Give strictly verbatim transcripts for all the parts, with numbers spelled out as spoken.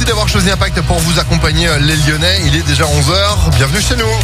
Merci d'avoir choisi Impact pour vous accompagner les Lyonnais. Il est déjà onze heures. Bienvenue chez nous.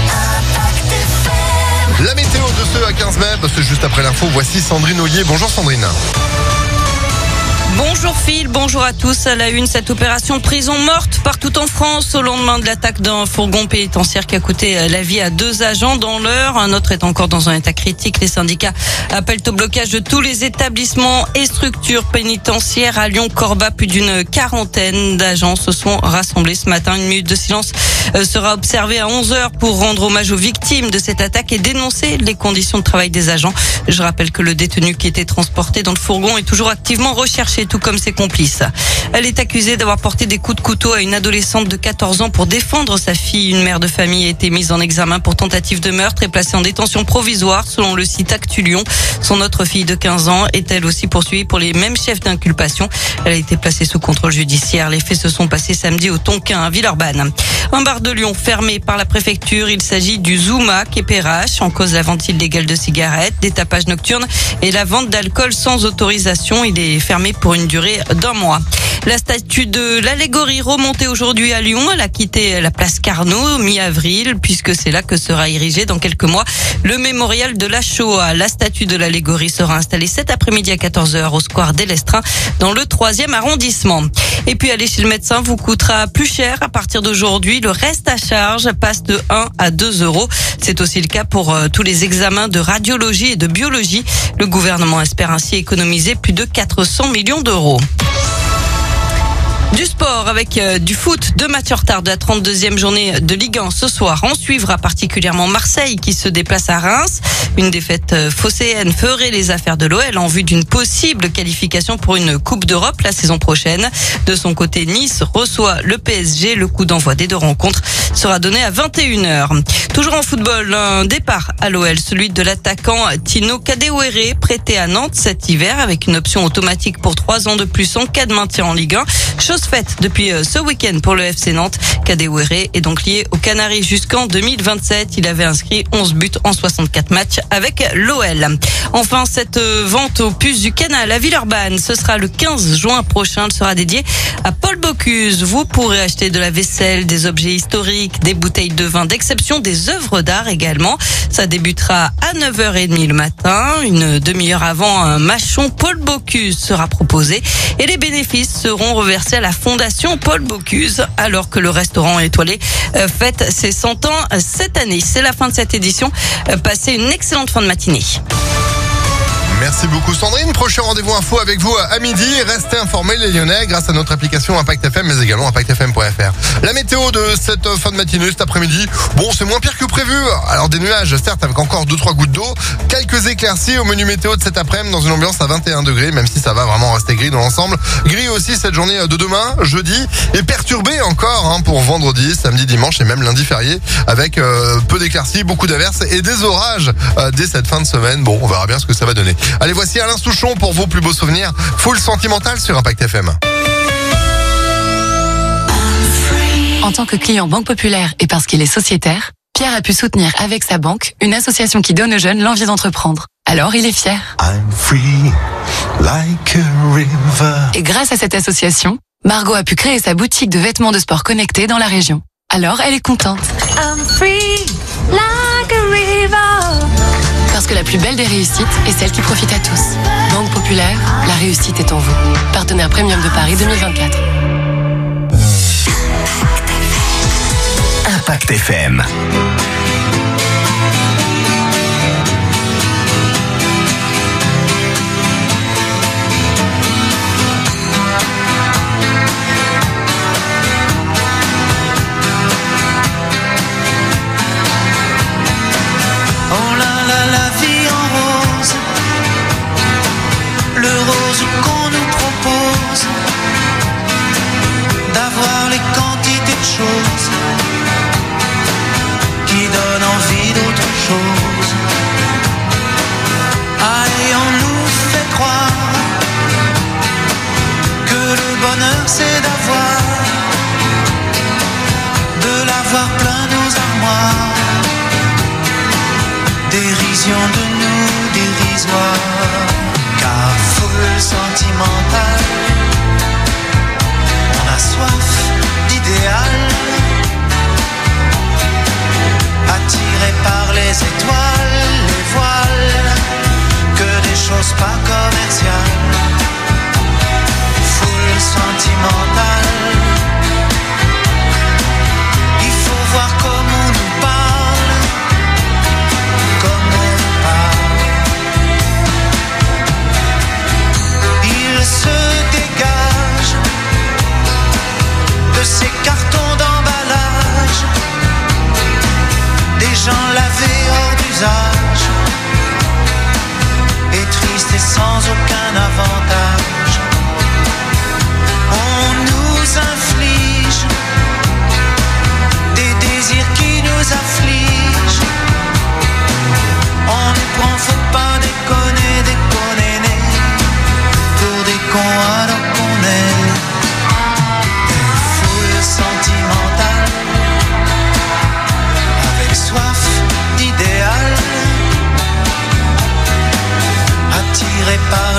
La météo de ce à quinze mai, c'est juste après l'info. Voici Sandrine Ollier. Bonjour Sandrine. Bonjour Phil, bonjour à tous. À la une, cette opération prison morte partout en France au lendemain de l'attaque d'un fourgon pénitentiaire qui a coûté la vie à deux agents dans l'heure. Un autre est encore dans un état critique. Les syndicats appellent au blocage de tous les établissements et structures pénitentiaires. À Lyon-Corba, plus d'une quarantaine d'agents se sont rassemblés ce matin. Une minute de silence sera observée à onze heures pour rendre hommage aux victimes de cette attaque et dénoncer les conditions de travail des agents. Je rappelle que le détenu qui était transporté dans le fourgon est toujours activement recherché, tout comme ses complices. Elle est accusée d'avoir porté des coups de couteau à une adolescente de quatorze ans pour défendre sa fille. Une mère de famille a été mise en examen pour tentative de meurtre et placée en détention provisoire selon le site Actu Lyon. Son autre fille de quinze ans est elle aussi poursuivie pour les mêmes chefs d'inculpation. Elle a été placée sous contrôle judiciaire. Les faits se sont passés samedi au Tonkin à Villeurbanne. Un bar de Lyon fermé par la préfecture. Il s'agit du Zouma Képérache. En cause la vente illégale de cigarettes, des tapages nocturnes et la vente d'alcool sans autorisation. Il est fermé pour une durée d'un mois. La statue de l'allégorie remontée aujourd'hui à Lyon. Elle a quitté la place Carnot mi-avril puisque c'est là que sera érigé dans quelques mois le mémorial de la Shoah. La statue de l'allégorie sera installée cet après-midi à quatorze heures au square des Lestrins dans le troisième arrondissement. Et puis aller chez le médecin vous coûtera plus cher à partir d'aujourd'hui. Le reste à charge passe de un à deux euros. C'est aussi le cas pour euh, tous les examens de radiologie et de biologie. Le gouvernement espère ainsi économiser plus de quatre cents millions d'euros. Du sport avec euh, du foot, deux matchs en retard de la trente-deuxième journée de Ligue un ce soir. On suivra particulièrement Marseille qui se déplace à Reims. Une défaite euh, phocéenne ferait les affaires de l'O L en vue d'une possible qualification pour une Coupe d'Europe la saison prochaine. De son côté, Nice reçoit le P S G. Le coup d'envoi des deux rencontres sera donné à vingt et une heures. Toujours en football, un départ à l'O L, celui de l'attaquant Tino Kadewere, prêté à Nantes cet hiver avec une option automatique pour trois ans de plus en cas de maintien en Ligue un. Chose faite depuis ce week-end pour le F C Nantes. Kadewere est donc lié aux Canaries jusqu'en deux mille vingt-sept. Il avait inscrit onze buts en soixante-quatre matchs avec l'O L. Enfin, cette vente aux puces du Canal à Villeurbanne, ce sera le quinze juin prochain. Elle sera dédiée à Paul Bocuse. Vous pourrez acheter de la vaisselle, des objets historiques, des bouteilles de vin d'exception, des œuvres d'art également. Ça débutera à neuf heures trente le matin. Une demi-heure avant, un mâchon Paul Bocuse sera proposé et les bénéfices seront reversés à la Fondation Paul Bocuse, alors que le restaurant étoilé fête ses cent ans cette année. C'est la fin de cette édition. Passez une excellente fin de matinée. Merci beaucoup Sandrine. Prochain rendez-vous info avec vous à midi. Restez informés les Lyonnais grâce à notre application Impact F M, mais également impact f m point f r. La météo de cette fin de matinée, cet après-midi, bon, c'est moins pire que prévu. Alors des nuages, certes, avec encore deux trois gouttes d'eau. Quelques éclaircies au menu météo de cet après-midi dans une ambiance à vingt et un degrés, même si ça va vraiment rester gris dans l'ensemble. Gris aussi cette journée de demain, jeudi, et perturbé encore hein, pour vendredi, samedi, dimanche et même lundi férié, avec euh, peu d'éclaircies, beaucoup d'averses et des orages euh, dès cette fin de semaine. Bon, on verra bien ce que ça va donner. Allez, voici Alain Souchon pour vos plus beaux souvenirs. Full sentimental sur Impact F M. En tant que client Banque Populaire et parce qu'il est sociétaire, Pierre a pu soutenir avec sa banque une association qui donne aux jeunes l'envie d'entreprendre. Alors il est fier. I'm free, like a river. Et grâce à cette association, Margot a pu créer sa boutique de vêtements de sport connectés dans la région. Alors elle est contente. I'm free, like a river. Parce que la plus belle des réussites est celle qui profite à tous. Banque Populaire, la réussite est en vous. Partenaire Premium de Paris deux mille vingt-quatre. Impact F M. Qu'on nous propose d'avoir les quantités de choses qui donnent envie d'autre chose. Allez, on nous fait croire que le bonheur c'est d'avoir de l'avoir plein nos armoires. Dérision de nous dérisoire, car full sentimental, on a soif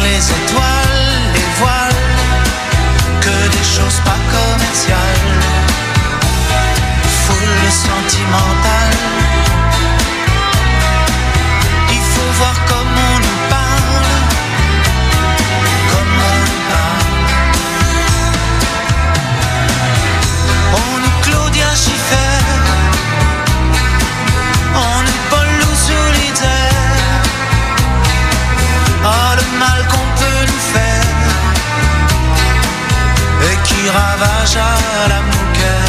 les étoiles, les voiles, que des choses pas commerciales. Foule sentimentale. Il faut voir comment on nous parle, comment on nous parle. On nous Claudia Schiffer, on nous Paul Loup Solitaire. Oh, le mal qu'on peut nous faire et qui ravage à la mouquette.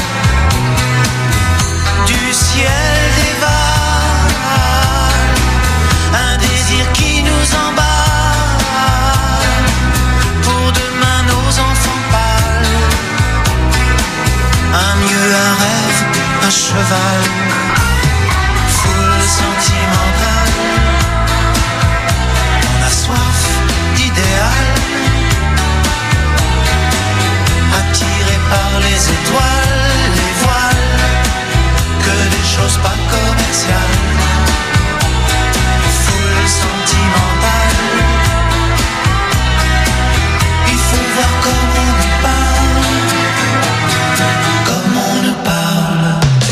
Du ciel dévale un désir qui nous emballe. Pour demain nos enfants pâles, un mieux, un rêve, un cheval. Foule sentimentale, on a soif d'idéal. Attiré par les étoiles, les voiles, que des choses pas commerciales. Foule sentimentale. Il faut voir comment on nous parle, comment on nous parle.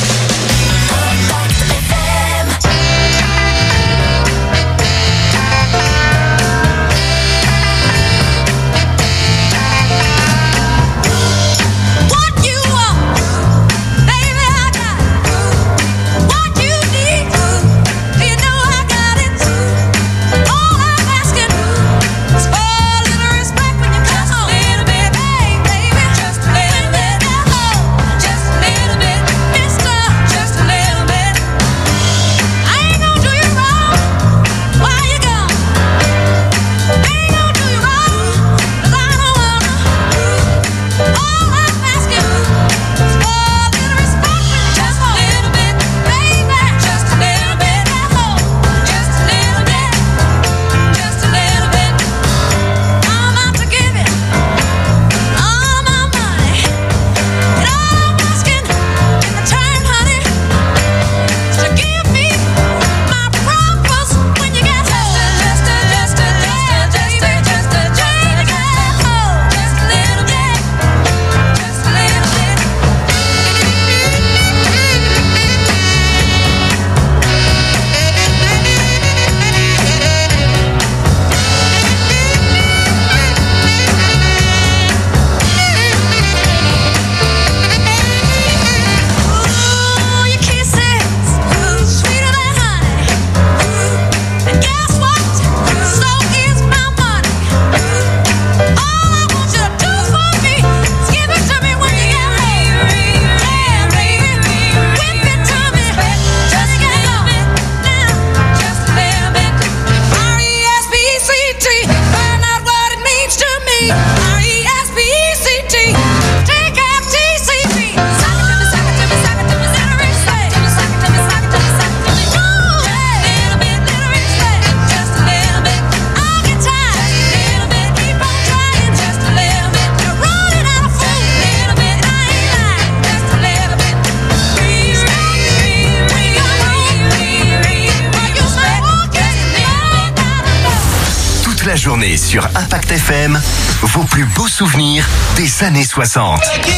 La journée sur Impact F M, vos plus beaux souvenirs des années soixante.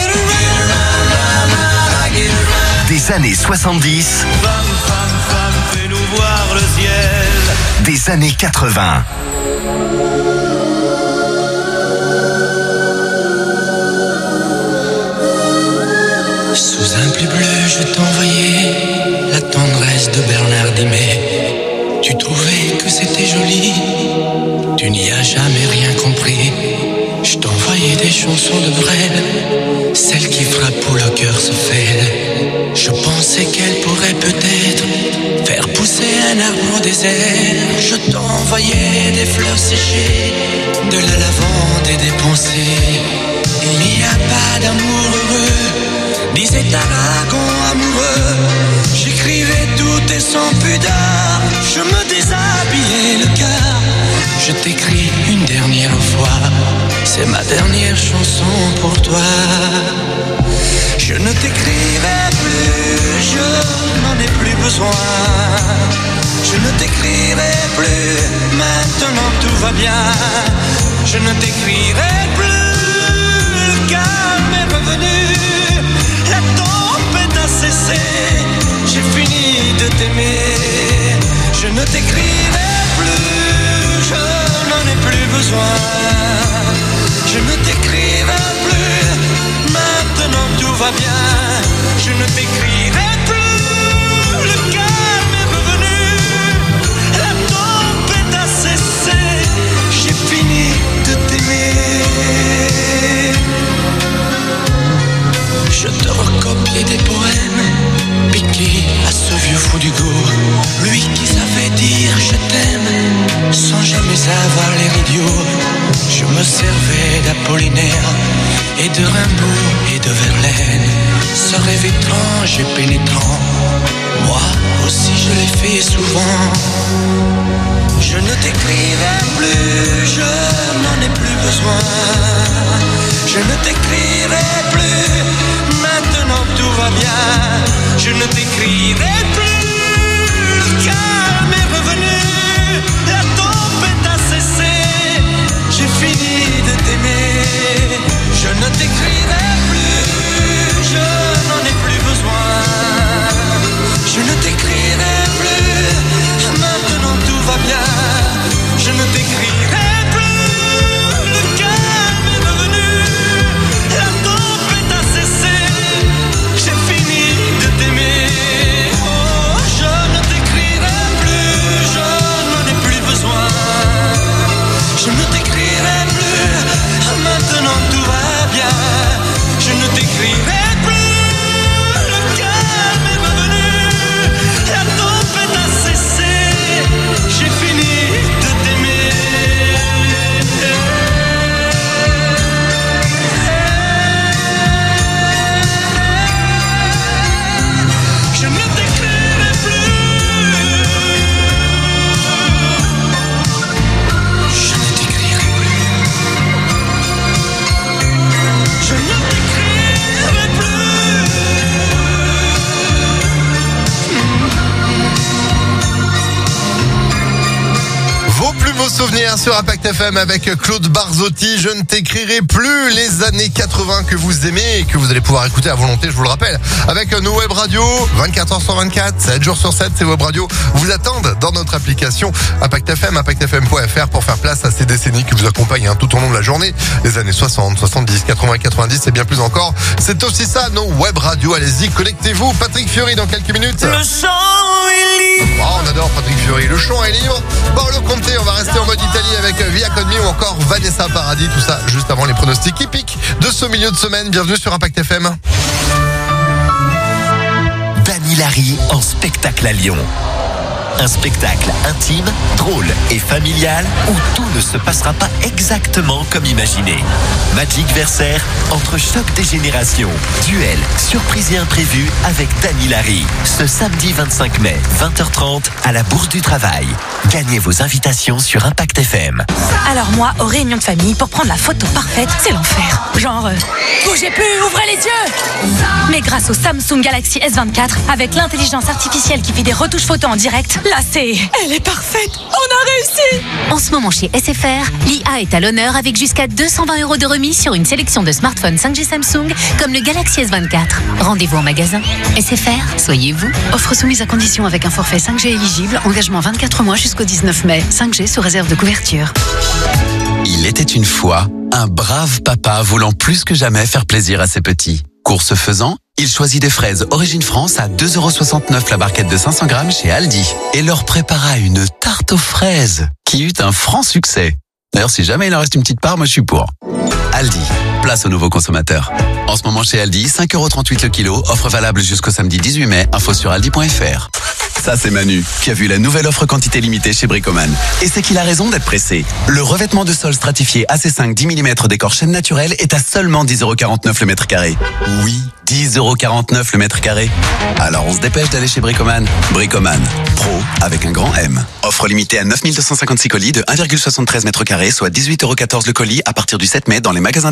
Des années soixante-dix. Femme, femme, femme, fais-nous voir le ciel. Des années quatre-vingts. Sous un pli bleu, je t'envoyais la tendresse de Bernard Dimet. Tu trouvais que c'était joli, tu n'y as jamais rien compris. Je t'envoyais des chansons de Brel, celles qui frappent où le cœur se fêle. Je pensais qu'elles pourraient peut-être faire pousser un arbre au désert. Je t'envoyais des fleurs séchées, de la lavande et des pensées. Il n'y a pas d'amour heureux, disait Aragon amoureux. J'écrivais tout et sans pudeur, je me déshabillais le cœur. Je t'écris une dernière fois, c'est ma dernière chanson pour toi. Je ne t'écrivais plus, je n'en ai plus besoin. Je Je ne t'écrirai plus, maintenant tout va bien. Je ne t'écrirai plus, le calme est revenu. La tempête a cessé, j'ai fini de t'aimer. Je ne t'écrirai plus, je n'en ai plus besoin. Je ne t'écrirai plus, maintenant tout va bien. Je ne t'écrirai plus, le calme est revenu. La tempête a cessé, j'ai fini de t'aimer. Je te recopiais des poèmes piqués à ce vieux fou d'Hugo, lui qui savait dire je t'aime sans jamais avoir l'air idiot. Je me servais d'Apollinaire et de Rimbaud et de Verlaine, ce rêve étrange et pénétrant, moi aussi je l'ai fait souvent. Je ne t'écrirai plus, je n'en ai plus besoin. Je ne t'écrirai plus, maintenant tout va bien. Je ne t'écrirai plus, le calme est revenu. La tempête a cessé, j'ai fini de t'aimer. Je ne t'écrirai plus, je n'en ai plus besoin. Je ne t'écrirai plus, maintenant tout va bien. Je ne t'écrirai plus, le calme est revenu. La tempête a cessé, j'ai fini de t'aimer. Oh, je ne t'écrirai plus, je n'en ai plus besoin. Je ne t'écrirai plus, maintenant tout va bien. Je ne t'écrirai plus, le calme est revenu. La tempête a cessé, j'ai fini de t'aimer. Je ne t'écrirai plus. Je ne t'écrirai plus. Je ne t'écrirai plus. Vos plus beaux souvenirs sur Impact F M avec Claude Barzotti. Je ne t'écrirai plus, les années quatre-vingts que vous aimez et que vous allez pouvoir écouter à volonté, je vous le rappelle. Avec nos web radios, vingt-quatre heures sur vingt-quatre, sept jours sur sept, ces web radios vous attendent dans notre application Impact F M, impact f m point f r pour faire place à ces décennies qui vous accompagnent hein, tout au long de la journée. Les années soixante, soixante-dix, quatre-vingts, quatre-vingt-dix et bien plus encore. C'est aussi ça, nos web radios. Allez-y, connectez-vous. Patrick Fiori dans quelques minutes. Le chant est libre. Oh, on adore Patrick Fiori. Le chant est libre. Paolo Conte, on va rester en mode Italie avec Via Con Me ou encore Vanessa Paradis. Tout ça juste avant les pronostics hippiques de ce milieu de semaine. Bienvenue sur Impact F M. Dany Larry en spectacle à Lyon. Un spectacle intime, drôle et familial où tout ne se passera pas exactement comme imaginé. Magic Versaire, entre choc des générations, duel, surprise et imprévu avec Dany Larry. Ce samedi vingt-cinq mai, vingt heures trente, à la Bourse du Travail. Gagnez vos invitations sur Impact F M. Alors moi, aux réunions de famille, pour prendre la photo parfaite, c'est l'enfer. Genre, euh, bougez plus, ouvrez les yeux. Mais grâce au Samsung Galaxy S vingt-quatre, avec l'intelligence artificielle qui fait des retouches photos en direct, là c'est... Elle est parfaite. On a réussi. En ce moment chez S F R, l'I A est à l'honneur avec jusqu'à deux cent vingt euros de remise sur une sélection de smartphones cinq G Samsung comme le Galaxy S vingt-quatre. Rendez-vous en magasin. S F R, soyez vous. Offre soumise à condition avec un forfait cinq G éligible, engagement vingt-quatre mois jusqu'au dix-neuf mai. cinq G sous réserve de couverture. Il était une fois un brave papa voulant plus que jamais faire plaisir à ses petits. Course faisant, il choisit des fraises Origine France à deux euros soixante-neuf la barquette de cinq cents grammes chez Aldi et leur prépara une tarte aux fraises qui eut un franc succès. D'ailleurs, si jamais il en reste une petite part, moi je suis pour. Aldi, place aux nouveaux consommateurs. En ce moment chez Aldi, cinq euros trente-huit le kilo, offre valable jusqu'au samedi dix-huit mai, info sur aldi point f r. Ça c'est Manu, qui a vu la nouvelle offre quantité limitée chez Bricoman. Et c'est qu'il a raison d'être pressé. Le revêtement de sol stratifié A C cinq dix millimètres décor chêne naturel est à seulement dix euros quarante-neuf le mètre carré. Oui, dix euros quarante-neuf le mètre carré. Alors on se dépêche d'aller chez Bricoman. Bricoman, pro avec un grand M. Offre limitée à neuf mille deux cent cinquante-six colis de un virgule soixante-treize mètres carrés, soit dix-huit euros quatorze le colis à partir du sept mai dans les magasins dépôt Bricoman.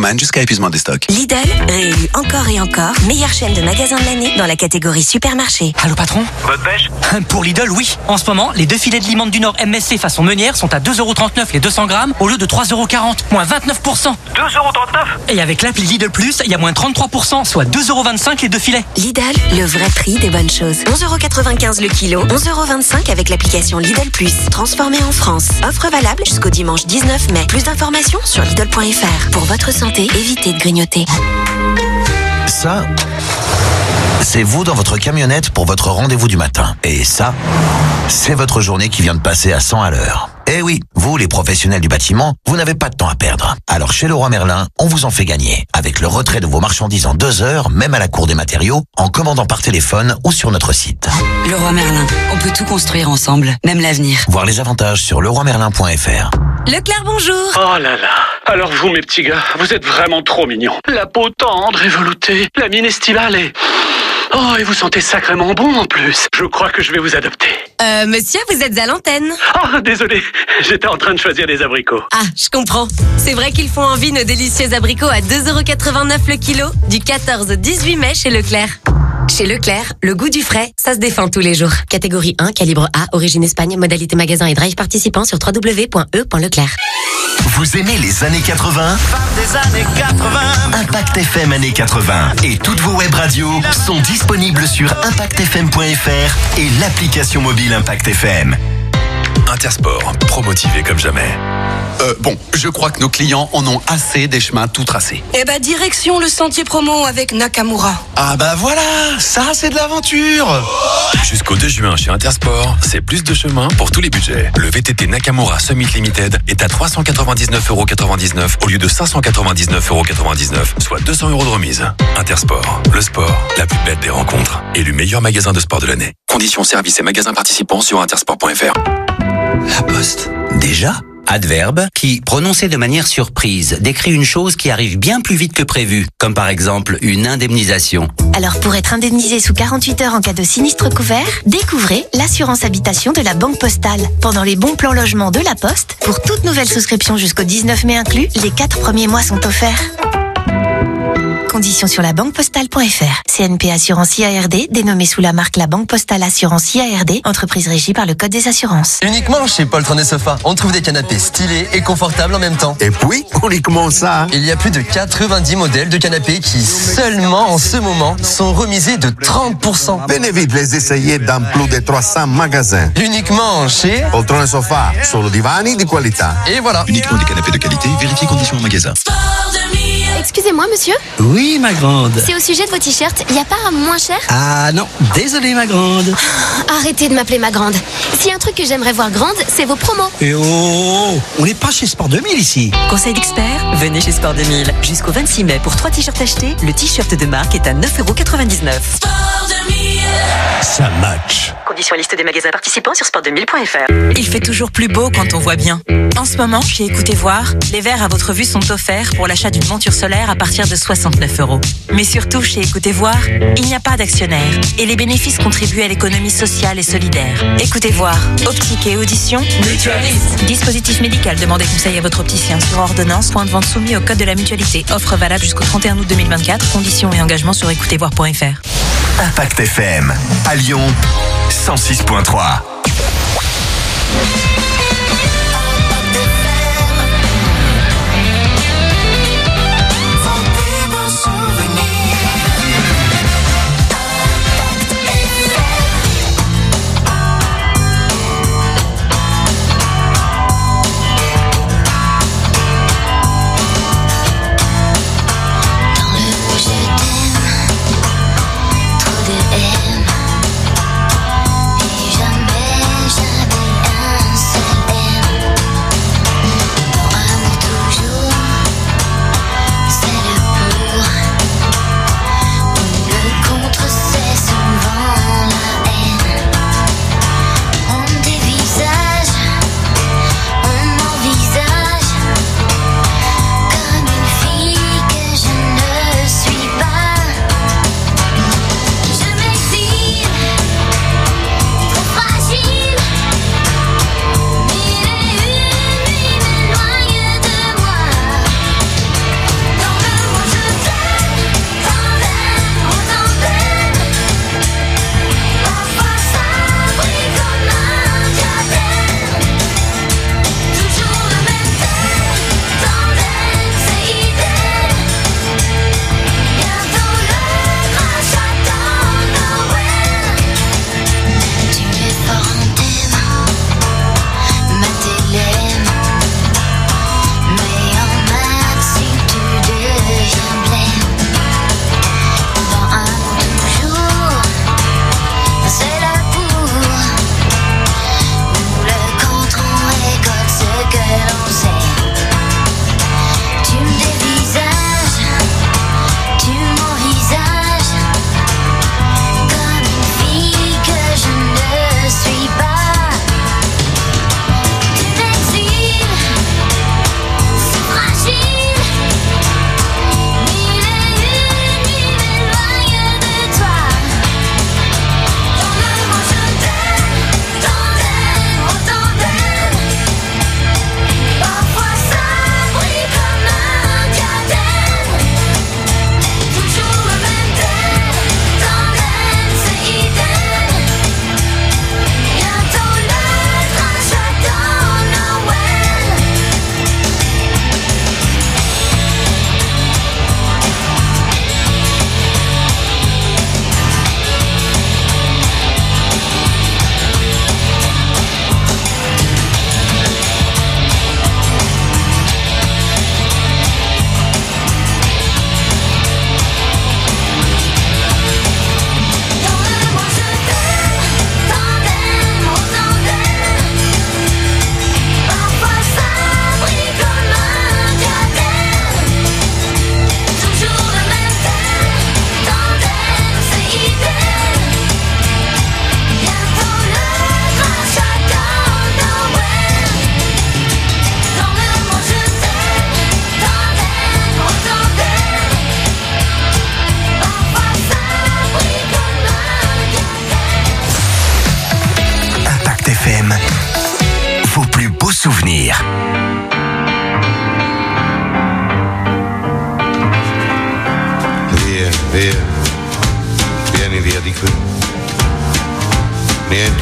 Roman jusqu'à épuisement des stocks. Lidl, réélu encore et encore meilleure chaîne de magasins de l'année dans la catégorie supermarché. Allô patron? Votre pêche? Pour Lidl, oui. En ce moment, les deux filets de limande du Nord M S C façon meunière sont à deux euros trente-neuf les deux cents grammes au lieu de trois euros quarante, moins vingt-neuf pour cent. deux euros trente-neuf? Et avec l'appli Lidl Plus, il y a moins trente-trois pour cent, soit deux euros vingt-cinq les deux filets. Lidl, le vrai prix des bonnes choses. onze euros quatre-vingt-quinze le kilo, onze euros vingt-cinq avec l'application Lidl Plus. Transformé en France. Offre valable jusqu'au dimanche dix-neuf mai. Plus d'informations sur Lidl point F R. Pour votre santé, évitez de grignoter. Ça, c'est vous dans votre camionnette pour votre rendez-vous du matin. Et ça, c'est votre journée qui vient de passer à cent à l'heure. Eh oui, vous les professionnels du bâtiment, vous n'avez pas de temps à perdre. Alors chez Leroy Merlin, on vous en fait gagner. Avec le retrait de vos marchandises en deux heures, même à la cour des matériaux, en commandant par téléphone ou sur notre site. Leroy Merlin, on peut tout construire ensemble, même l'avenir. Voir les avantages sur leroy merlin point F R. Leclerc, bonjour. Oh là là. Alors vous, mes petits gars, vous êtes vraiment trop mignons. La peau tendre et veloutée, la mine estivale et... Oh, et vous sentez sacrément bon en plus. Je crois que je vais vous adopter. Euh, monsieur, vous êtes à l'antenne. Oh, désolé, j'étais en train de choisir des abricots. Ah, je comprends. C'est vrai qu'ils font envie nos délicieux abricots à deux euros quatre-vingt-neuf le kilo, du quatorze au dix-huit mai chez Leclerc. Chez Leclerc, le goût du frais, ça se défend tous les jours. Catégorie un, calibre A, origine Espagne, modalité magasin et drive participant sur w w w point e point leclerc. Vous aimez les années quatre-vingts? Des années quatre-vingts. Impact F M années quatre-vingts et toutes vos web radios sont disponibles sur impact f m point f r et l'application mobile Impact F M. Intersport, promotivé comme jamais. Euh, bon, je crois que nos clients en ont assez des chemins tout tracés. Eh ben, direction le sentier promo avec Nakamura. Ah bah voilà, ça c'est de l'aventure. Jusqu'au deux juin chez Intersport, c'est plus de chemin pour tous les budgets. Le V T T Nakamura Summit Limited est à trois cent quatre-vingt-dix-neuf euros quatre-vingt-dix-neuf au lieu de cinq cent quatre-vingt-dix-neuf euros quatre-vingt-dix-neuf, soit deux cents euros de remise. Intersport, le sport, la plus belle des rencontres. Élu meilleur magasin de sport de l'année. Conditions, services et magasins participants sur intersport point F R. La Poste. Déjà ? Adverbe qui, prononcé de manière surprise, décrit une chose qui arrive bien plus vite que prévu, comme par exemple une indemnisation. Alors pour être indemnisé sous quarante-huit heures en cas de sinistre couvert, découvrez l'assurance habitation de la Banque Postale. Pendant les bons plans logement de la Poste, pour toute nouvelle souscription jusqu'au dix-neuf mai inclus, les quatre premiers mois sont offerts. Conditions sur la banque postale point F R. C N P Assurance I A R D, dénommée sous la marque La Banque Postale Assurance I A R D, entreprise régie par le Code des assurances. Uniquement chez Poltron et Sofa, on trouve des canapés stylés et confortables en même temps. Et puis, uniquement ça. Il y a plus de quatre-vingt-dix modèles de canapés qui, seulement en ce moment, sont remisés de trente pour cent. Venez vite les essayer dans plus de trois cents magasins. Uniquement chez Poltron et Sofa, solo divani di qualità. Et voilà. Uniquement des canapés de qualité, vérifiez conditions en magasin. Excusez-moi, monsieur. Oui, ma grande. C'est au sujet de vos t-shirts. Il n'y a pas un moins cher? Ah non, désolé, ma grande. Arrêtez de m'appeler ma grande. S'il y a un truc que j'aimerais voir grande, c'est vos promos. Et oh, on n'est pas chez Sport deux mille ici. Conseil d'expert, venez chez Sport deux mille. Jusqu'au vingt-six mai, pour trois t-shirts achetés, le t-shirt de marque est à neuf euros quatre-vingt-dix-neuf. Sport deux mille. Ça match. Conditions liste des magasins participants sur sport deux mille point F R. Il fait toujours plus beau quand on voit bien. En ce moment, chez Écoutez Voir, les verres à votre vue sont offerts pour l'achat d'une monture solaire à partir de soixante-neuf euros. Mais surtout, chez Écoutez Voir, il n'y a pas d'actionnaire et les bénéfices contribuent à l'économie sociale et solidaire. Écoutez Voir, optique et audition, mutualiste. Dispositif médical, demandez conseil à votre opticien sur ordonnance, point de vente soumis au code de la mutualité. Offre valable jusqu'au trente et un août deux mille vingt-quatre. Conditions et engagements sur écoutez voir point F R. Impact F M, à Lyon, cent six point trois. Jamais, jamais un seul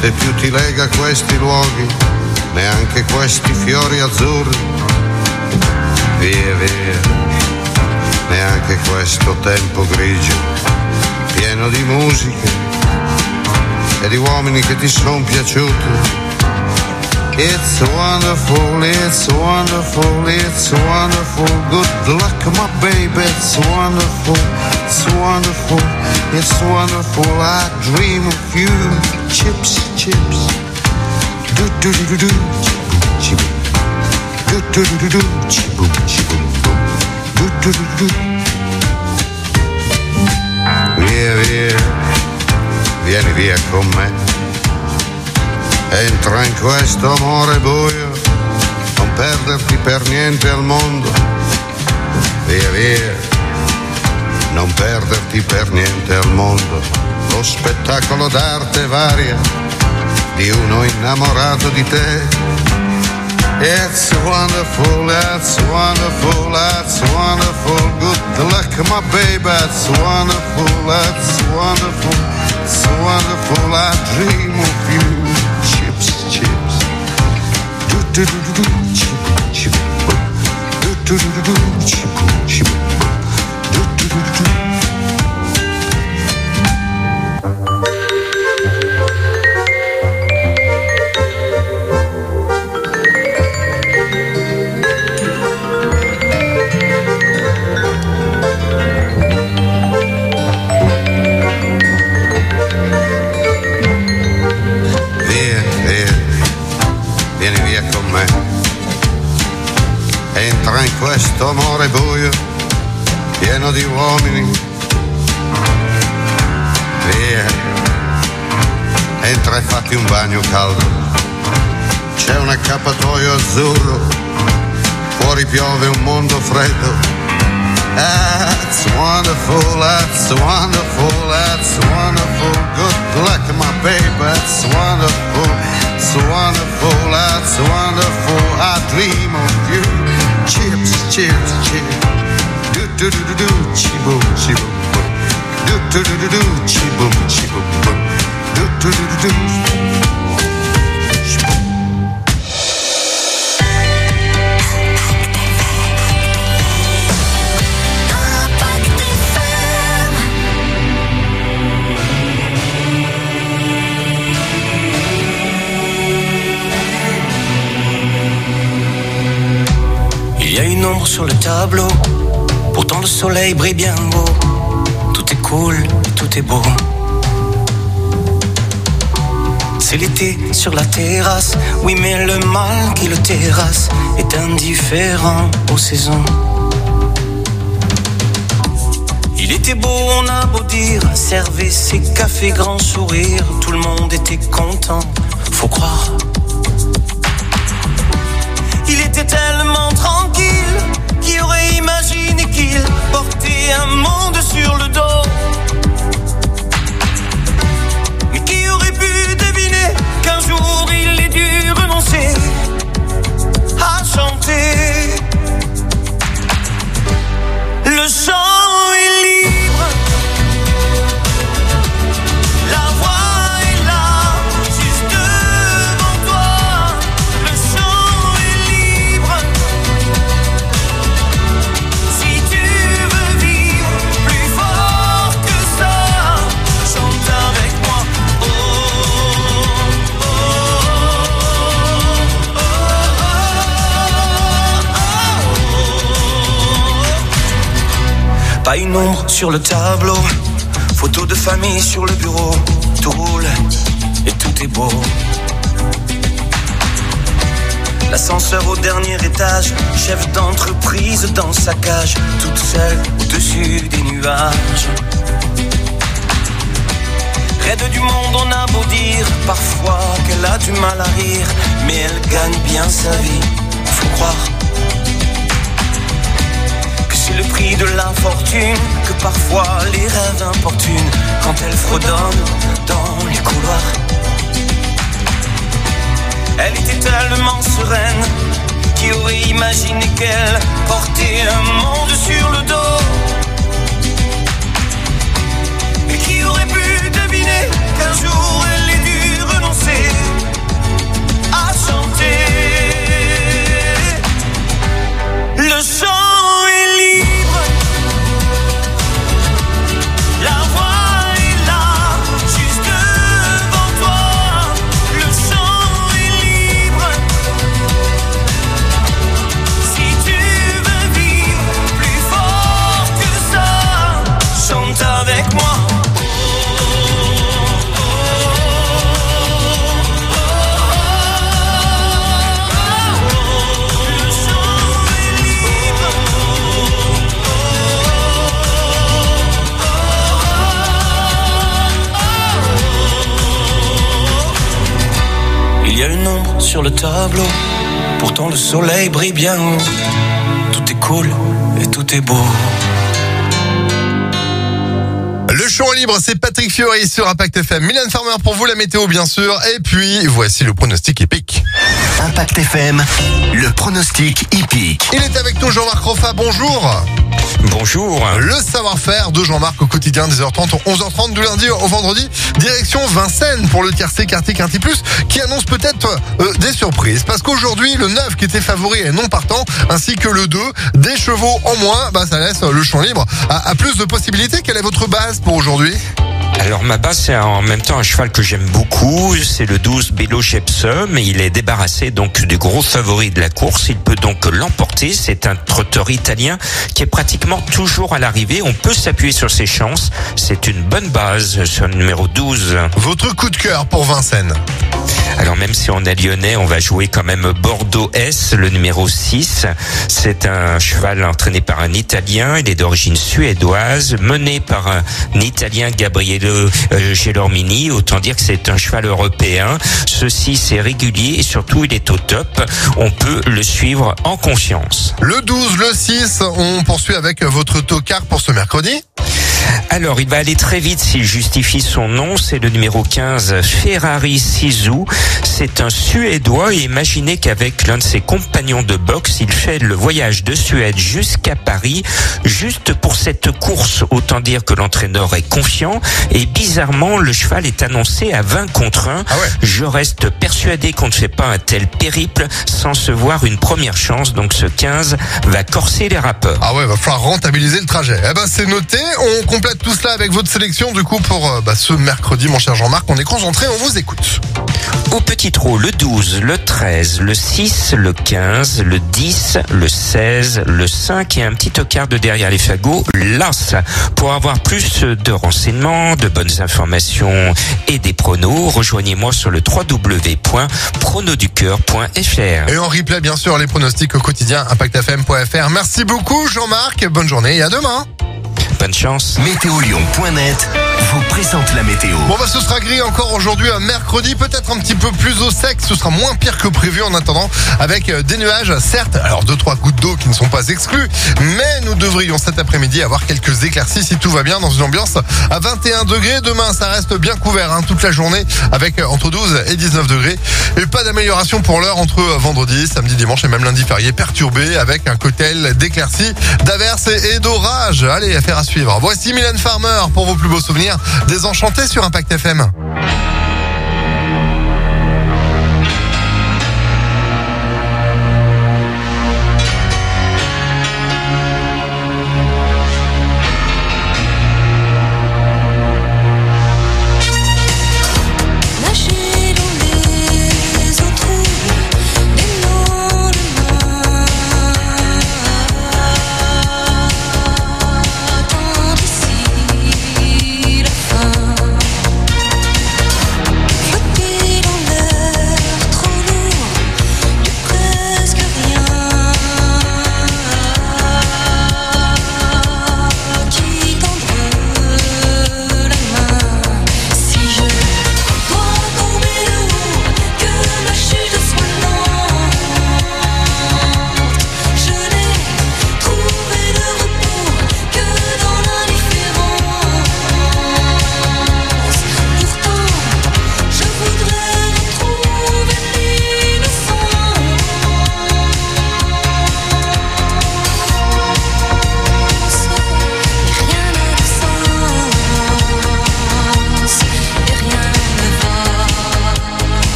niente più ti lega a questi luoghi, neanche questi fiori azzurri. Via, via, neanche questo tempo grigio, pieno di musiche e di uomini che ti son piaciuti. It's wonderful, it's wonderful, it's wonderful. Good luck, my baby, it's wonderful, it's wonderful, it's wonderful. I dream of you. Chips, chips. Do do do do do. Chip. Do do do do do. Chip, chip. Do do do do. Via, via, vieni via con me. Entra in questo amore buio, non perderti per niente al mondo. Via, via, non perderti per niente al mondo. Lo spettacolo d'arte varia di uno innamorato di te. It's wonderful, it's wonderful, it's wonderful. Good luck, my baby, it's wonderful, it's wonderful, it's wonderful. I dream of you. Chips, do do do do do, chip chip, do do do do do, chip chip, do do do do do. Entra in questo amore buio, pieno di uomini. Via, entra e fatti un bagno caldo. C'è un accappatoio azzurro, fuori piove un mondo freddo. That's wonderful, that's wonderful, that's wonderful. Good luck, my baby, that's wonderful, it's wonderful, that's wonderful. I dream of you. Chips, chips, chips. Do do do do do, chiboom, chiboom. Do do do do do, chiboom, chiboom. Do do do do do. Il y a une ombre sur le tableau, pourtant le soleil brille bien beau. Tout est cool et tout est beau. C'est l'été sur la terrasse, oui mais le mal qui le terrasse est indifférent aux saisons. Il était beau, on a beau dire, servait ses cafés grand sourire, tout le monde était content, faut croire. Il était tellement tranquille, qui aurait imaginé qu'il portait un monde sur le dos. Mais qui aurait pu deviner qu'un jour il ait dû renoncer à chanter. Le chant est libre, la voix est là, juste devant toi. Le chant est libre, si tu veux vivre plus fort que ça, chante avec moi. Oh, oh, oh, oh, oh. Pas une ombre sur le tableau, photo de famille sur le bureau, tout roule et tout est beau. L'ascenseur au dernier étage, chef d'entreprise dans sa cage, toute seule au-dessus des nuages. Raide du monde, on a beau dire parfois qu'elle a du mal à rire, mais elle gagne bien sa vie, faut croire. Que c'est le prix de l'infortune, que parfois les rêves importunent quand elle fredonne dans les couloirs. Elle était tellement sereine, qui aurait imaginé qu'elle portait un monde sur le dos. Mais qui aurait pu deviner qu'un jour elle ait dû renoncer sur le tableau. Pourtant le soleil brille bien haut. Tout est cool et tout est beau. Le show est libre, c'est Patrick Fiori sur Impact F M. Mylène Farmer pour vous, la météo bien sûr. Et puis, voici le pronostic hippique. Impact F M, le pronostic hippique. Il est avec nous, Jean-Marc Roffa, bonjour. Bonjour. Le savoir-faire de Jean-Marc au quotidien, dix heures trente, onze heures trente du lundi au vendredi. Direction Vincennes pour le tiercé quartier Quinti Plus qui annonce peut-être euh, des surprises. Parce qu'aujourd'hui, le neuf qui était favori est non partant, ainsi que le deux, des chevaux en moins, bah ça laisse le champ libre à, à plus de possibilités. Quelle est votre base pour aujourd'hui ? Alors ma base, c'est en même temps un cheval que j'aime beaucoup, c'est le douze Bello Shepsum, et il est débarrassé donc du gros favori de la course, il peut donc l'emporter, c'est un trotteur italien qui est pratiquement toujours à l'arrivée, on peut s'appuyer sur ses chances, c'est une bonne base sur le numéro douze. Votre coup de cœur pour Vincennes ? Alors même si on est lyonnais, on va jouer quand même Bordeaux S, le numéro six. C'est un cheval entraîné par un Italien, il est d'origine suédoise, mené par un Italien, Gabriele euh, Gelormini. Autant dire que c'est un cheval européen. Ceci c'est régulier et surtout il est au top. On peut le suivre en confiance. Le douze, le six, on poursuit avec votre tocard pour ce mercredi. Alors, il va aller très vite s'il justifie son nom. C'est le numéro quinze, Ferrari Sisu. C'est un Suédois et imaginez qu'avec l'un de ses compagnons de boxe, il fait le voyage de Suède jusqu'à Paris, juste pour cette course. Autant dire que l'entraîneur est confiant et bizarrement, le cheval est annoncé à vingt contre un. Ah ouais. Je reste persuadé qu'on ne fait pas un tel périple sans se voir une première chance. Donc ce quinze va corser les rappeurs. Ah ouais, va falloir rentabiliser le trajet. Eh ben, c'est noté. On complète tout cela avec votre sélection du coup pour bah, ce mercredi, mon cher Jean-Marc. On est concentré, on vous écoute. Au petit trot, le douze, le treize, le six, le quinze, le dix, le seize, le cinq et un petit tocard de derrière les fagots, l'As. Pour avoir plus de renseignements, de bonnes informations et des pronos, rejoignez-moi sur le w w w point pronos du cœur point f r. Et en replay, bien sûr, les pronostics au quotidien, impact f m point f r. Merci beaucoup, Jean-Marc. Bonne journée et à demain. Bonne chance. météolion point net vous présente la météo. Bon bah ce sera gris encore aujourd'hui, un mercredi, peut-être un petit peu plus au sec, ce sera moins pire que prévu en attendant, avec des nuages, certes, alors deux trois gouttes d'eau qui ne sont pas exclues, mais nous devrions cet après-midi avoir quelques éclaircies si tout va bien dans une ambiance à vingt et un degrés. Demain ça reste bien couvert hein, toute la journée avec entre douze et dix-neuf degrés. Et pas d'amélioration pour l'heure entre vendredi, samedi, dimanche et même lundi férié perturbé avec un cocktail d'éclaircies, d'averses et d'orages. Allez, affaire à suivre. Voici Mylène Farmer pour vos plus beaux souvenirs. Désenchanté sur Impact F M.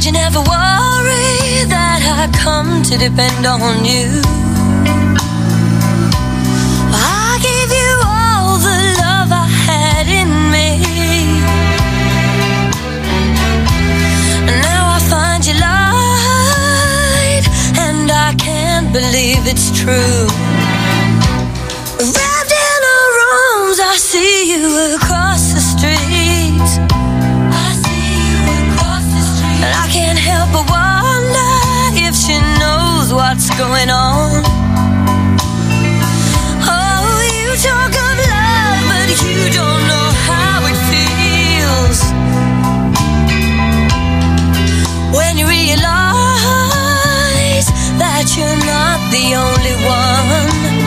you never worry that I come to depend on you. I gave you all the love I had in me. Now I find you lied, and I can't believe it's true. Wrapped in our arms, I see you across the street. I see you across the street. And I can't help but wonder if she knows what's going on. Oh, you talk of love, but you don't know how it feels when you realize that you're not the only one.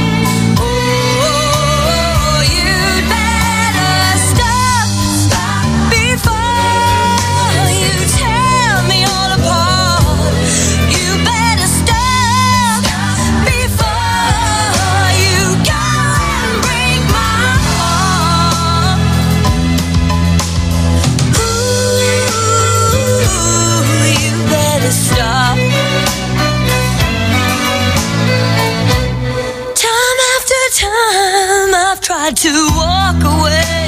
Tried to walk away.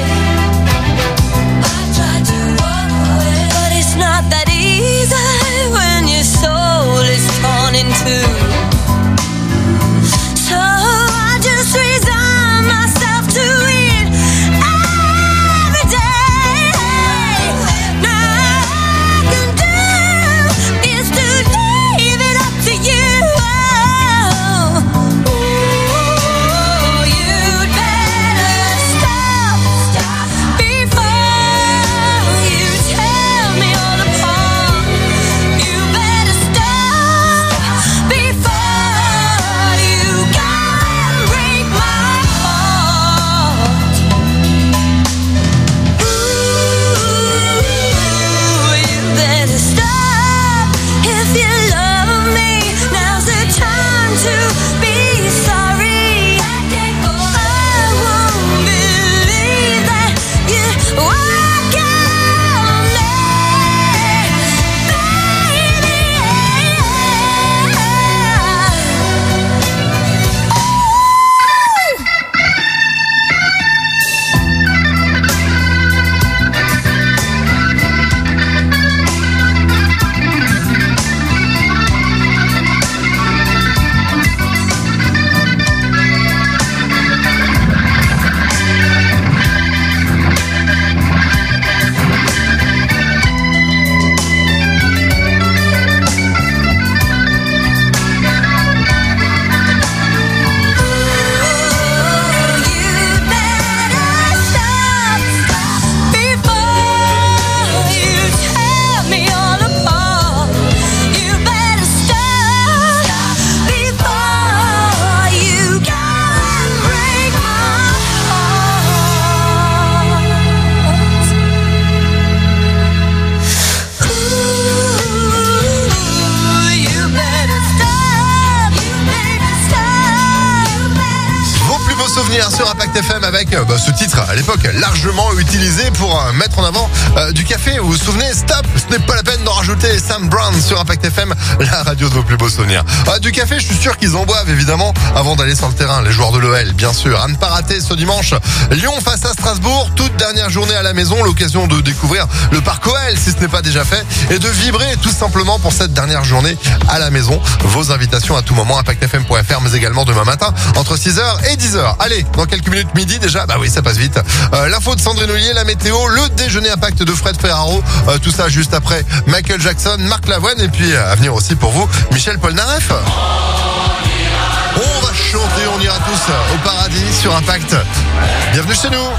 I tried to walk away, but it's not that easy when your soul is torn in two. So I just resign myself to it every day. Now all I can do is to leave it up to you. Sur Impact F M avec euh, bah, ce titre à l'époque largement utilisé pour euh, mettre en avant euh, du café. Vous vous souvenez, stop, ce n'est pas la peine d'en rajouter. Sam Brown sur Impact F M, la radio de vos plus beaux souvenirs. Euh, du café, je suis sûr qu'ils en boivent évidemment avant d'aller sur le terrain. Les joueurs de l'O L, bien sûr. À ne pas rater ce dimanche, Lyon face à Strasbourg, toute dernière journée à la maison, l'occasion de découvrir le parc O L si ce n'est pas déjà fait et de vibrer tout simplement pour cette dernière journée à la maison. Vos invitations à tout moment, impact f m point f r, mais également demain matin entre six heures et dix heures. Allez, dans quelques minutes midi déjà, bah oui, ça passe vite. Euh, l'info de Sandrine Ollier, la météo, le déjeuner Impact de Fred Ferraro, euh, tout ça juste après Michael Jackson, Marc Lavoine et puis euh, à venir aussi pour vous, Michel Polnareff. On va chanter, on ira tous au paradis sur Impact. Bienvenue chez nous.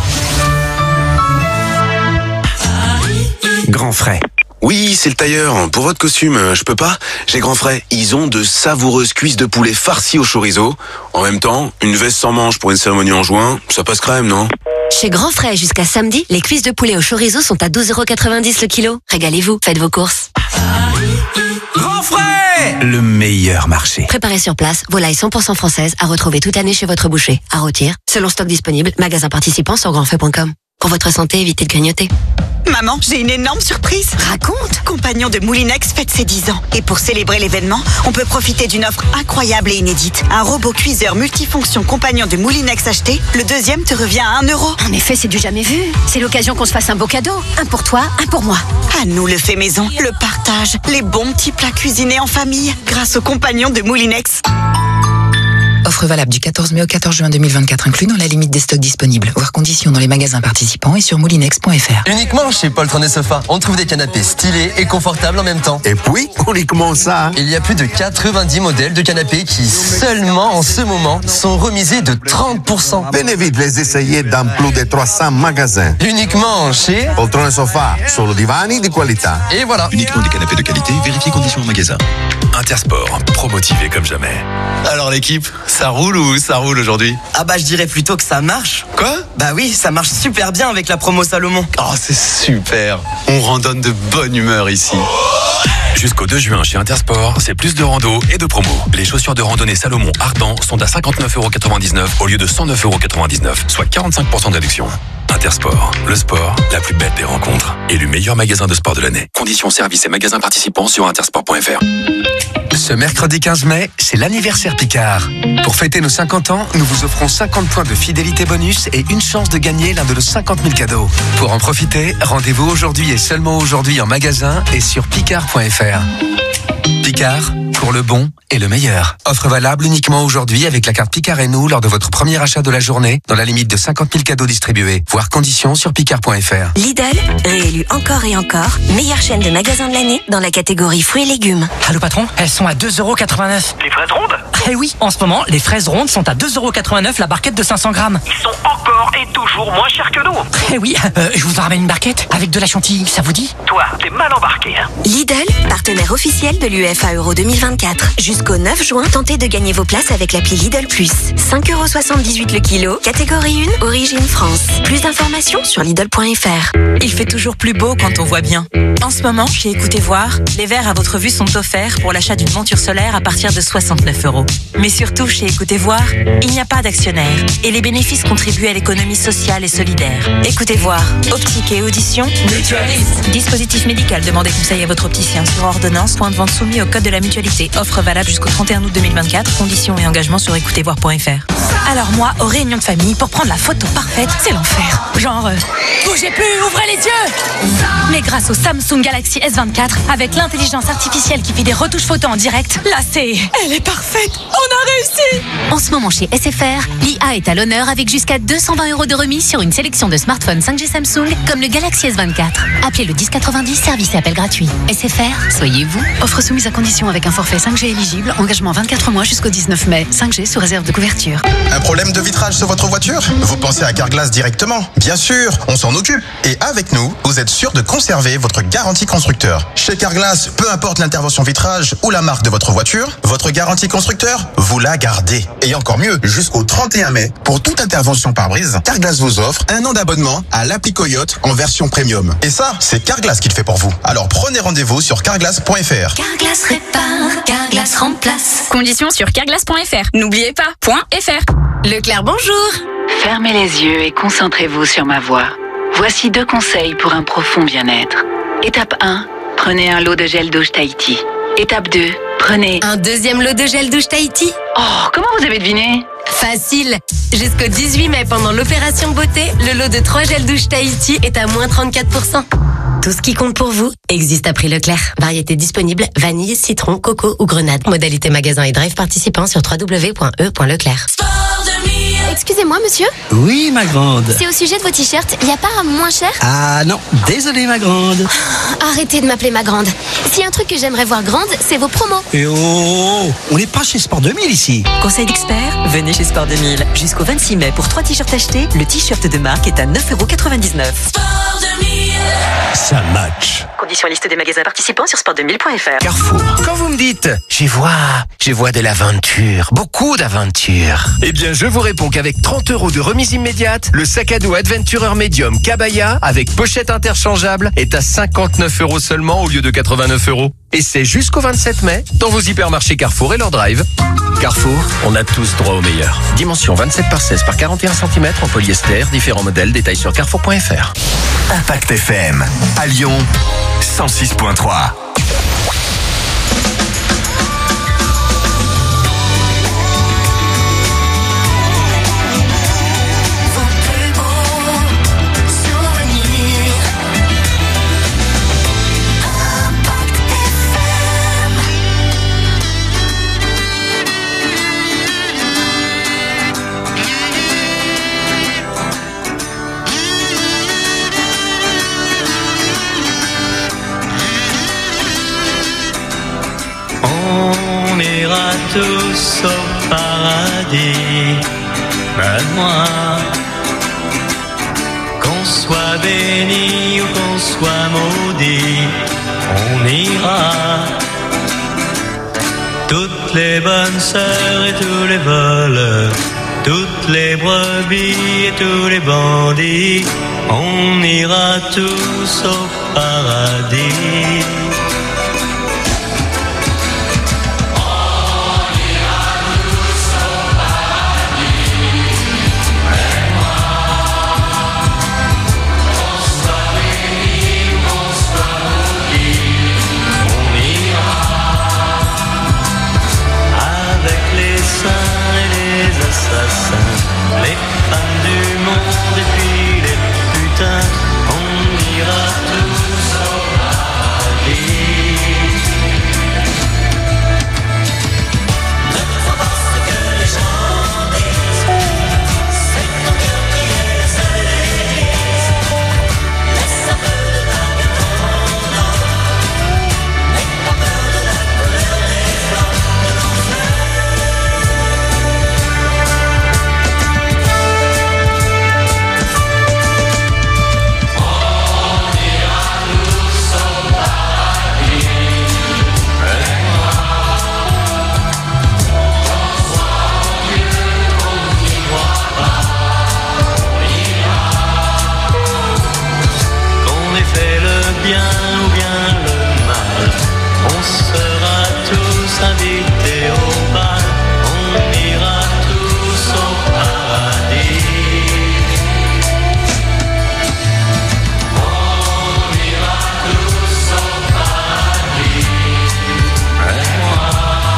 Grand Frais. Oui, c'est le tailleur. Pour votre costume, je peux pas. J'ai Grand Frais. Ils ont de savoureuses cuisses de poulet farcies au chorizo. En même temps, une veste sans manches pour une cérémonie en juin, ça passe crème, non? Chez Grand Frais, jusqu'à samedi, les cuisses de poulet au chorizo sont à douze euros quatre-vingt-dix le kilo. Régalez-vous, faites vos courses. Grand Frais, le meilleur marché. Préparé sur place, volaille cent pour cent française à retrouver toute l'année chez votre boucher. À rôtir, selon stock disponible, magasin participant sur grand frais point com. Pour votre santé, évitez de grignoter. Maman, j'ai une énorme surprise. Raconte. Compagnon de Moulinex fête ses dix ans. Et pour célébrer l'événement, on peut profiter d'une offre incroyable et inédite. Un robot cuiseur multifonction Compagnon de Moulinex acheté, le deuxième te revient à un euro. En effet, c'est du jamais vu. C'est l'occasion qu'on se fasse un beau cadeau. Un pour toi, un pour moi. À nous le fait maison, le partage, les bons petits plats cuisinés en famille, grâce aux Compagnons de Moulinex. Offre valable du quatorze mai au quatorze juin deux mille vingt-quatre, inclus dans la limite des stocks disponibles. Voir conditions dans les magasins participants et sur moulinex point f r. Uniquement chez Poltron et Sofa, on trouve des canapés stylés et confortables en même temps. Et puis, uniquement ça. Il y a plus de quatre-vingt-dix modèles de canapés qui, seulement en ce moment, sont remisés de trente pour cent. Venez vite les essayer dans plus de trois cents magasins. Uniquement chez Poltron et Sofa, solo divani di qualità. Et voilà. Uniquement des canapés de qualité, vérifiez conditions en magasin. Intersport, pro motivé comme jamais. Alors l'équipe, ça roule ou ça roule aujourd'hui? Ah bah je dirais plutôt que ça marche. Quoi? Bah oui, ça marche super bien avec la promo Salomon. Oh c'est super. On randonne de bonne humeur ici. Jusqu'au deux juin chez Intersport, c'est plus de rando et de promo. Les chaussures de randonnée Salomon Ardent sont à cinquante-neuf euros quatre-vingt-dix-neuf au lieu de cent neuf euros quatre-vingt-dix-neuf, soit quarante-cinq pour cent de réduction. Intersport, le sport, la plus belle des rencontres. Élu meilleur magasin de sport de l'année. Conditions, services et magasins participants sur intersport point f r. Ce mercredi quinze mai, c'est l'anniversaire Picard. Pour fêter nos cinquante ans, nous vous offrons cinquante points de fidélité bonus et une chance de gagner l'un de nos cinquante mille cadeaux. Pour en profiter, rendez-vous aujourd'hui et seulement aujourd'hui en magasin et sur picard point f r. Picard, pour le bon et le meilleur. Offre valable uniquement aujourd'hui avec la carte Picard et nous lors de votre premier achat de la journée dans la limite de cinquante mille cadeaux distribués. Voir conditions sur picard point f r. Lidl, réélu encore et encore, meilleure chaîne de magasins de l'année dans la catégorie fruits et légumes. Allô patron, elles sont à deux euros quatre-vingt-neuf. Les fraises rondes? Eh oui, en ce moment, les fraises rondes sont à deux euros quatre-vingt-neuf la barquette de cinq cents grammes. Ils sont encore et toujours moins chers que nous. Eh oui, euh, je vous en ramène une barquette avec de la chantilly, ça vous dit? Toi, t'es mal embarqué. Hein. Lidl, partenaire officiel de l'U E F A Euro deux mille vingt-quatre. Jusqu'au neuf juin, tentez de gagner vos places avec l'appli Lidl Plus. cinq euros soixante-dix-huit le kilo, catégorie un, origine France. Plus d'informations sur lidl point f r. Il fait toujours plus beau quand on voit bien. En ce moment, chez Écoutez Voir, les verres à votre vue sont offerts pour l'achat d'une monture solaire à partir de soixante-neuf euros. Mais surtout, chez Écoutez Voir, il n'y a pas d'actionnaire et les bénéfices contribuent à l'économie sociale et solidaire. Écoutez Voir, optique et audition, mutualiste. Dispositif médical, demandez conseil à votre opticien sur ordonnance, point de vente soumis au code de la mutualité. Offre valable jusqu'au trente et un août deux mille vingt-quatre. Conditions et engagements sur écoutez voir point f r. Alors moi, aux réunions de famille, pour prendre la photo parfaite, c'est l'enfer. Genre, euh, bougez plus, ouvrez les yeux. Mais grâce au Samsung Galaxy S vingt-quatre, avec l'intelligence artificielle qui fait des retouches photos en direct, là c'est... Elle est parfaite. On a réussi. En ce moment chez S F R, l'I A est à l'honneur avec jusqu'à deux cent vingt euros de remise sur une sélection de smartphones cinq G Samsung, comme le Galaxy S vingt-quatre. Appelez le dix quatre-vingt-dix, service et appel gratuit. S F R, soyez vous. Offre soumise à condition avec un forfait cinq G éligible, engagement vingt-quatre mois jusqu'au dix-neuf mai. cinq G sous réserve de couverture. Un problème de vitrage sur votre voiture? Vous pensez à Carglass directement? Bien sûr, on s'en occupe. Et avec nous, vous êtes sûr de conserver votre garantie constructeur. Chez Carglass, peu importe l'intervention vitrage ou la marque de votre voiture, votre garantie constructeur, vous la gardez. Et encore mieux, jusqu'au trente et un mai, pour toute intervention pare-brise, Carglass vous offre un an d'abonnement à l'appli Coyote en version premium. Et ça, c'est Carglass qui le fait pour vous. Alors prenez rendez-vous sur carglass point f r. Carglass répare, Carglass remplace. Conditions sur carglass point f r. N'oubliez pas, .fr. Leclerc, bonjour. Fermez les yeux et concentrez-vous sur ma voix. Voici deux conseils pour un profond bien-être. Étape un, prenez un lot de gel douche Tahiti. Étape deux, prenez... Un deuxième lot de gel douche Tahiti? Oh, comment vous avez deviné? Facile. Jusqu'au dix-huit mai, pendant l'opération beauté, le lot de trois gels douche Tahiti est à moins trente-quatre pour cent. Tout ce qui compte pour vous existe à prix Leclerc. Variété disponible, vanille, citron, coco ou grenade. Modalité magasin et drive participant sur w w w point e point leclerc. Excusez-moi, monsieur. Oui, ma grande. C'est au sujet de vos t-shirts. Il n'y a pas un moins cher? Ah non, désolé, ma grande. Arrêtez de m'appeler ma grande. S'il y a un truc que j'aimerais voir grande, c'est vos promos. Et oh, on n'est pas chez Sport deux mille ici. Conseil d'expert, venez chez Sport deux mille. Jusqu'au vingt-six mai, pour trois t-shirts achetés, le t-shirt de marque est à neuf euros quatre-vingt-dix-neuf. Sport deux mille. Ça match. Conditions liste des magasins participants sur sport deux mille point f r. Carrefour. Quand vous me dites, j'y vois, j'y vois de l'aventure, beaucoup d'aventure. Eh bien, je vous réponds qu'avec trente euros de remise immédiate, le sac à dos Adventurer Medium Kabaya avec pochette interchangeable est à cinquante-neuf euros seulement au lieu de quatre-vingt-neuf euros. Et c'est jusqu'au vingt-sept mai dans vos hypermarchés Carrefour et leur drive. Carrefour, on a tous droit au meilleur. Dimension vingt-sept par seize par quarante et un centimètres en polyester, différents modèles, détails sur carrefour point f r. Impact F M, à Lyon, cent six point trois. On ira tous au paradis, ben moi. Qu'on soit béni ou qu'on soit maudit, on ira. Toutes les bonnes sœurs et tous les voleurs, toutes les brebis et tous les bandits, on ira tous au paradis. Les femmes du monde et puis les putains, on ira tous au paradis. Ne crois pas ce que les gens disent, c'est ton cœur qui est la seule église. Laisse un peu de bague à ton âme, n'aie pas peur de la couleur des flammes de l'enfer. Bien ou bien le mal, on sera tous invités au bal, on ira tous au paradis. On ira tous au paradis, avec moi.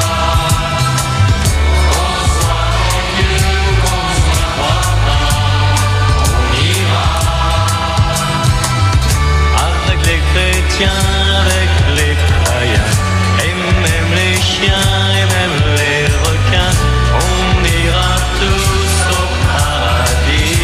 Qu'on soit Dieu ou qu'on s'y croit pas, on ira. Avec les chrétiens, avec les païens, et même les chiens, et même les requins, on ira tous au paradis.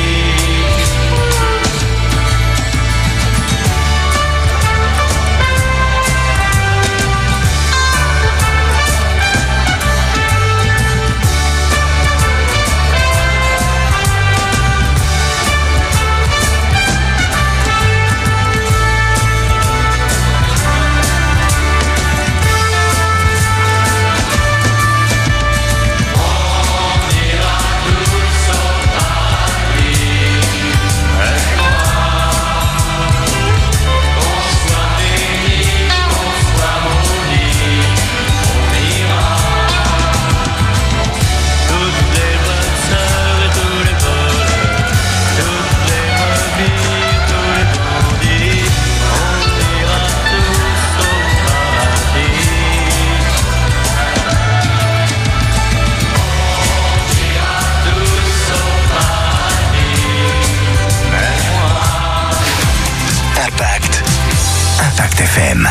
Impact F M.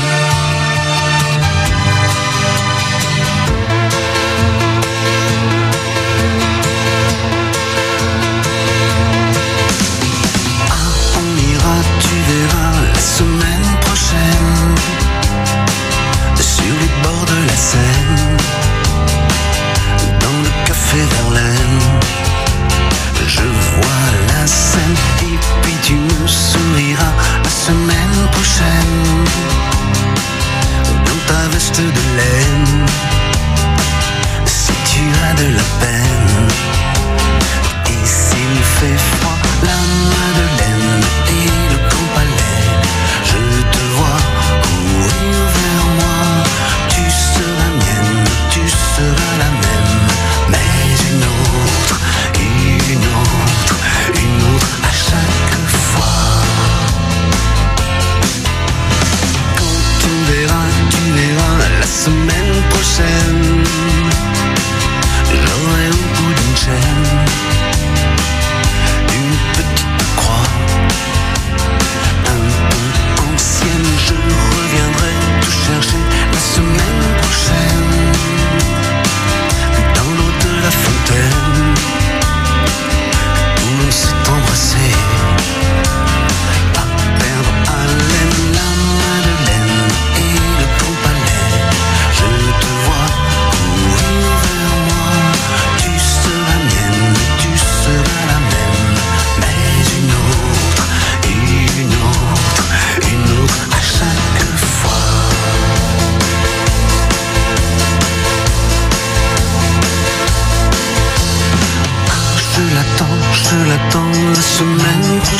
Tu verras la semaine prochaine sur les bords de la Seine, dans le café Verlaine. Je vois la scène et puis tu me souriras la semaine prochaine dans ta veste de laine. Si tu as de la peine et s'il fait froid, la Madeleine et le Grand Palais, je te vois courir vers moi. Tu seras mienne, tu seras la même.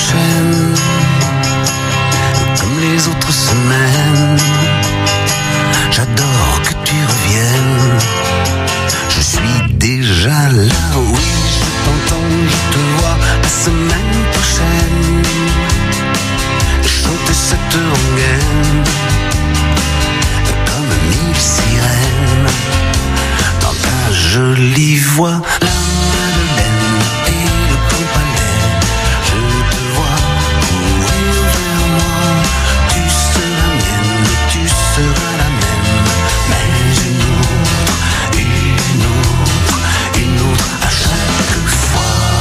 prochaine, comme les autres semaines. J'adore que tu reviennes. Je suis déjà là, oui, je t'entends, je te vois la semaine prochaine. Chanter cette rengaine comme mille sirènes dans ta jolie voix. La Madeleine et le Grand Palais, je te vois courir vers moi. Tu seras mienne, tu seras la même, mais une autre, une autre, une autre à chaque fois.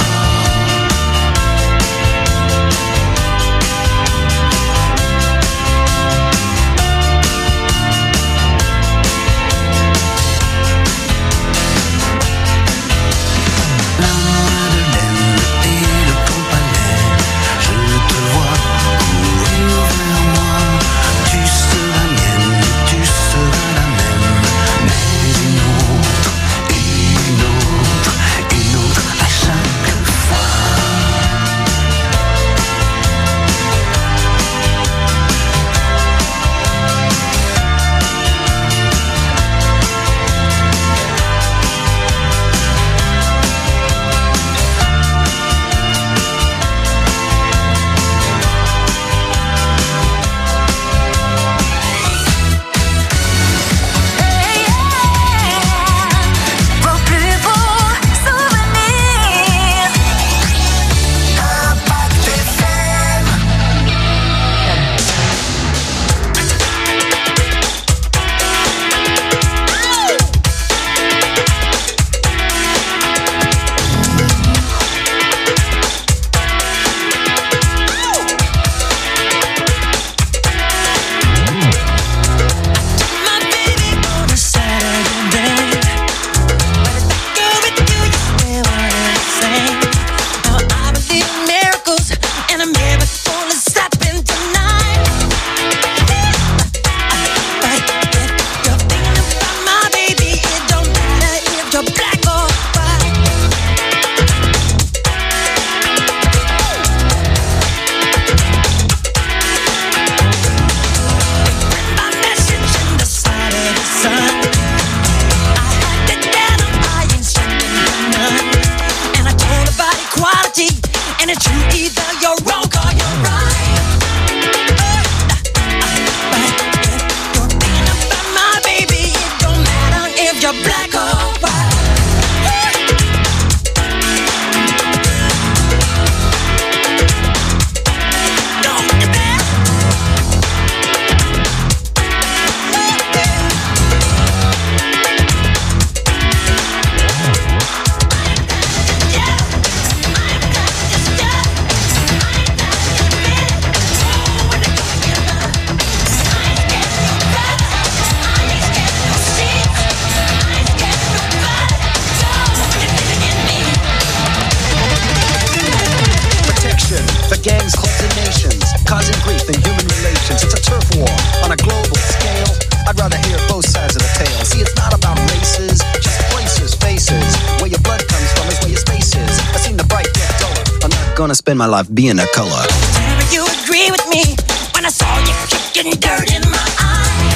Gonna spend my life being a color. Whenever you agree with me, when I saw you kicking dirt in my eye.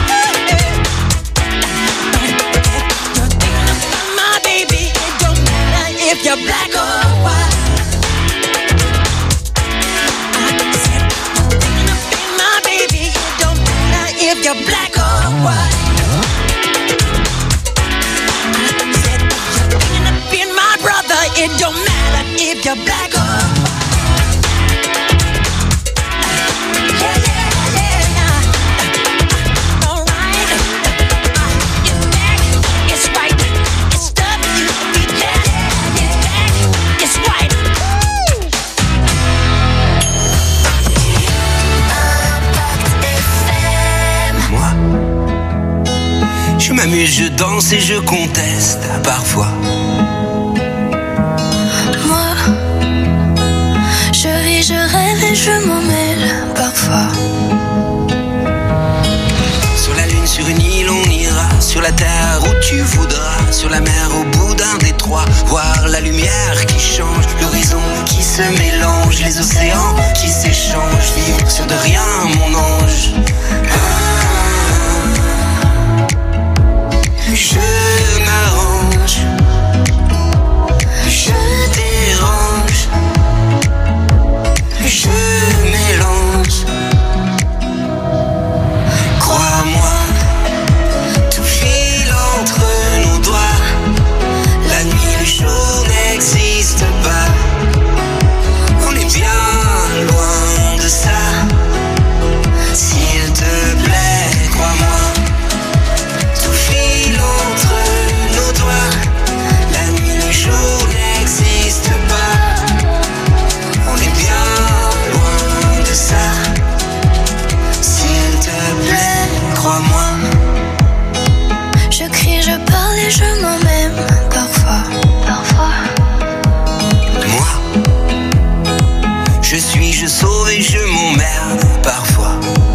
You're thinking about my baby, it don't matter if you're black or white. I said, you're thinking about my baby, it don't matter if you're black or white. I said, you're thinking of being my brother, it don't matter if you're black or white. Je m'amuse, je danse et je conteste parfois. Moi, je ris, je rêve et je m'en mêle parfois. Sur la lune, sur une île, on ira sur la terre où tu voudras, sur la mer au bout d'un détroit, voir la lumière qui change, l'horizon qui se mélange, les océans qui s'échangent, vivre sur de rien mon ange. Ah, je m'arrange, je dérange, je mélange. Crois-moi, tout file entre nos doigts. La nuit, le jour n'existe pas. On est bien loin de ça. S'il te plaît, crois-moi, tout file entre nos doigts. La nuit, le jour n'existe pas. On est bien loin de ça. S'il te plaît, crois-moi. Je crie, je parle et je m'en même parfois, parfois. Moi, je suis, je sauve et je m'emmerde parfois.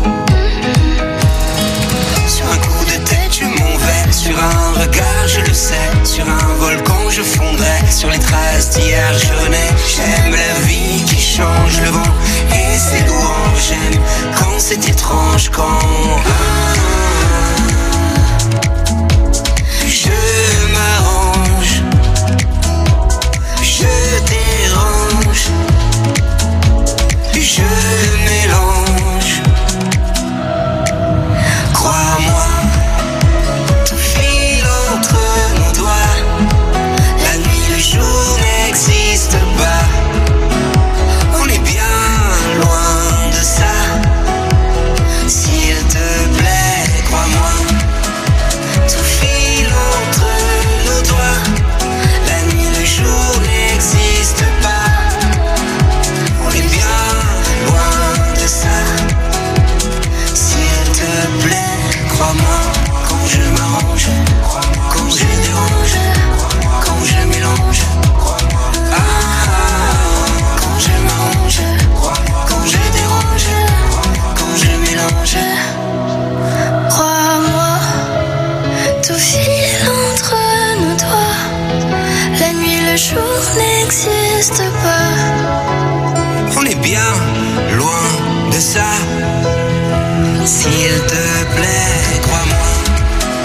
Sur un coup de tête, je m'envole. Sur un regard, je le sais. Sur un volcan, je fondrai. Sur les traces d'hier, je nais. J'aime la vie qui change le vent et ses louanges. J'aime quand c'est étrange, quand je m'arrange, je dérange, je mélange. Crois-moi, tout file entre nos doigts. La nuit, le jour n'existe pas. On est bien loin de ça. S'il te plaît, crois-moi, tout file entre nos doigts. La nuit, le jour n'existe pas. On est bien loin de ça. S'il te plaît, crois-moi, quand je m'arrange, quand je dérange, quand je mélange. Ah, quand je m'arrange, quand je dérange, quand je mélange. Crois-moi, tout file entre nos doigts. La nuit, le jour n'existe